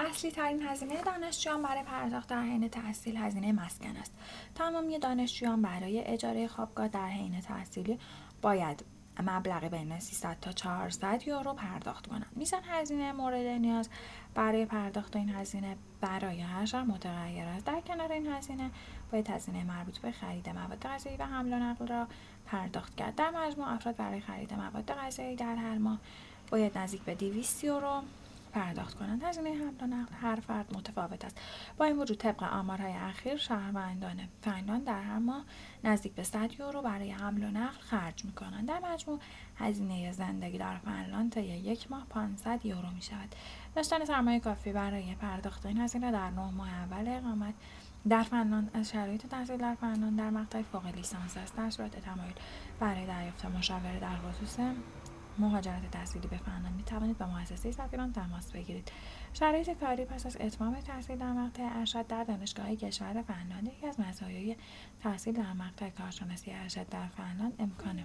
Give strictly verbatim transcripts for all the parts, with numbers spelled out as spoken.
اصلی ترین هزینه دانشجویان برای پرداخت در حین تحصیل هزینه مسکن است. تمامی دانشجویان برای اجاره خوابگاه در حین تحصیلی باید مبلغ بین سیصد تا چهارصد یورو پرداخت کنند. میزان هزینه مورد نیاز برای پرداخت این هزینه برای هر شهر متغیر است. در کنار این هزینه باید هزینه مربوط به خرید مواد غذایی و حمل و نقل را پرداخت کرد. در مجموع افراد برای خرید مواد غذایی در هر ماه باید نزدیک به دویست یورو پرداخت کنند. هزینه حمل و نقل هر فرد متفاوت است. با این وجود طبق آمارهای اخیر شهروندان فنلاند در هر ماه نزدیک به صد یورو برای حمل و نقل خرج می‌کنند. در مجموع هزینه زندگی در فنلاند طی یک ماه پانصد یورو می‌شود. داشتن سرمایه کافی برای پرداخت این هزینه در نه ماه اول اقامت در فنلاند از شرایط تحصیل در فنلاند در مقطع فوق لیسانس است. در صورت تمایل برای دریافت مشاوره در خصوص مهاجرت تحصیلی به فنلاند می توانید با مؤسسه سفیران تماس بگیرید. شرایط کاری پس از اتمام تحصیل در مقطع ارشد در دانشگاه کشور فنلاند یکی از مزایای تحصیل در مقطع کارشناسی ارشد در فنلاند امکان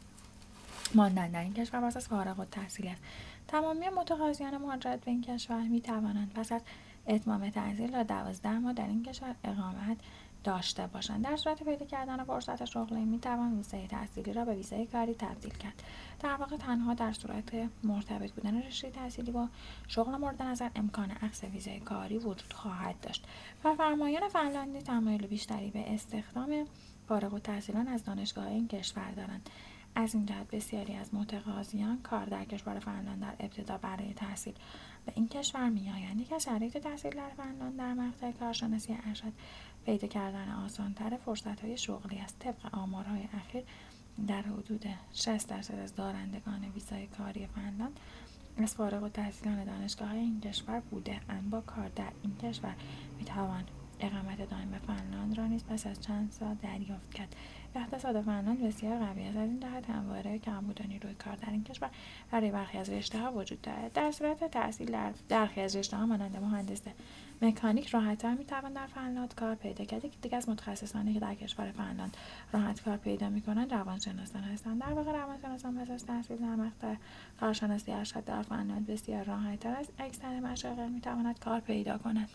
ماندن در این کشور پس از فارغ التحصیلی است. تمامی متقاضیان مهاجرت به این کشور می توانند پس از اتمام تحصیل تا دوازده ماه در این کشور اقامت داشته باشند. در صورت پیدا کردن فرصت شغلی می توان ویزای تحصیلی را به ویزای کاری تبدیل کرد. در واقع تنها در صورت مرتبط بودن رشته تحصیلی با شغل مورد نظر امکان اخذ ویزای کاری وجود خواهد داشت. کارفرمایان فنلاندی تمایل بیشتری به استخدام فارغ التحصیلان از دانشگاه این کشور دارند. از این جهت بسیاری از متقاضیان کار در کشور فنلاند در ابتدا برای تحصیل به این کشور می‌آیند. یک از شرایط تحصیل در فنلاند در مقطع کارشناسی ارشد پیدا کردن آسان‌تر فرصت‌های شغلی است. طبق آمارهای اخیر در حدود شصت درصد از دارندگان ویزای کاری فنلاند از فارغ التحصیلان دانشگاه این کشور بوده اند. با کار در این کشور می‌توان اقامت دائم فنلاند را نیز پس از چند سال دریافت کرد. اقتصاد فنلاند بسیار قوی است. از این جهت همواره کمبود نیروی کار در این کشور برای برخی از رشته‌ها وجود دارد. در صورت تحصیل در برخی از رشته‌ها مانند مهندس مکانیک راحت‌تر می‌توان در فنلاند کار پیدا کرد. یک دیگر از متخصصانی که در کشور فنلاند راحت کار پیدا می‌کنند روانشناسان هستند. در واقع روانشناسان پس از تحصیل در مقطع کارشناسی ارشد در فنلاند بسیار راحت‌تر از اکثر مشاغل می‌تواند کار پیدا کنند.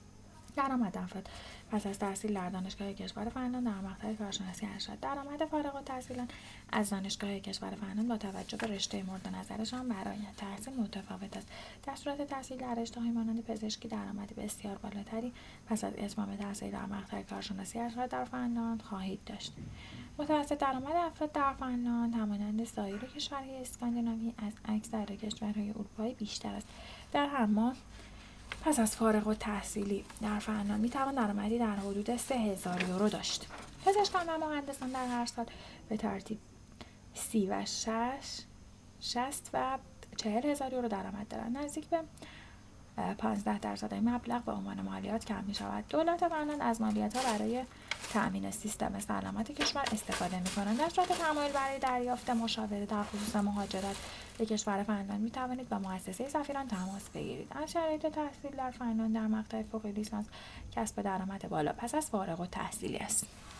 درآمد افراد پس از تحصیل در دانشگاه کشور فنلاند در مقطع کارشناسی ارشد. درآمد فارغ التحصیلان از دانشگاه کشور فنلاند با توجه به رشته مورد نظرشان برای تحصیل متفاوت است. در صورت تحصیل در رشته‌های مانند پزشکی درآمد بسیار بالاتری پس از اتمام تحصیل در مقطع کارشناسی ارشد در فنلاند خواهید داشت. متوسط درآمد افراد در فنلاند همانند سایر کشورهای اسکاندیناوی از اکثر کشورهای اروپایی بیشتر است. در هر ماه پس از فارغ التحصیلی در فنلاند میتوان درآمدی در حدود سه هزار یورو داشت. پزشکان و مهندسان در هر سال به ترتیب سی و شش، شصت و چهل هزار یورو درآمد دارند. نزدیک به پانزده درصد این مبلغ به عنوان مالیات کم می شود. دولت فنلاند از مالیات ها برای تأمین سیستم سلامت کشور استفاده می کنند. در صورت تمایل برای دریافت مشاوره در خصوص مهاجرت به کشور فنلاند می توانید با مؤسسه سفیران تماس بگیرید. از شرایط تحصیل در فنلاند در مقطع فوق لیسانس کسب درآمد بالا پس از فارغ التحصیلی است.